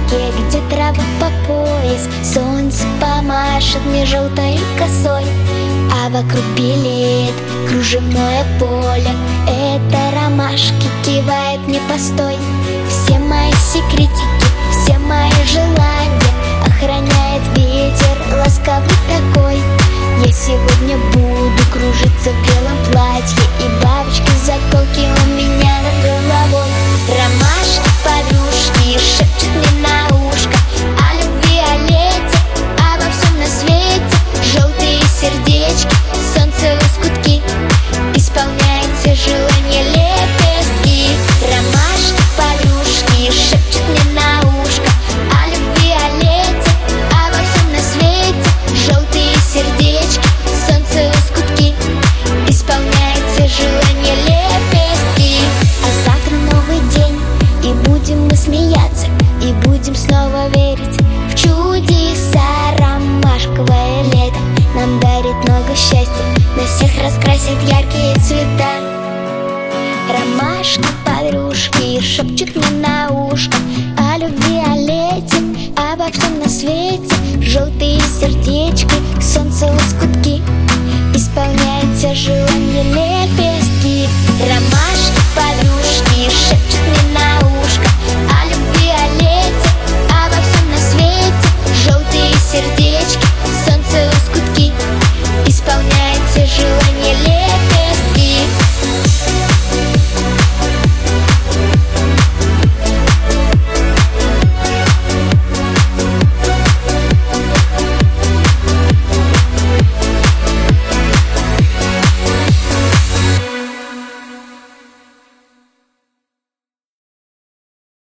реке, где трава по пояс, солнце помашет мне желтой косой, а вокруг белеет кружевное поле. Это ромашки кивает мне постой. Все мои секретики, все мои желания охраняет ветер ласковый такой. Я сегодня буду кружиться в белом платье, и бабочки-заколки у меня над головой. Ромашки, подружки шепчут мне на ушко о любви, о лете, обо всем на свете. Желтые сердечки, солнце лоскутки, исполняется желание лепестки. Ромашки, подружки шепчут мне на ушко о любви, о лете, обо всем на свете. Желтые сердечки, солнце лоскутки, исполняется желание лепестки. А завтра новый день, и будем мы смеяться, и будем снова верить в чудеса. Ромашковое лето нам дарит много счастья, на всех раскрасит яркие цвета. Ромашки, подружки шепчут мне на ушко о любви, о лете, обо всем на свете. Желтые сердечки, солнце лоскутки, исполняется желание лета.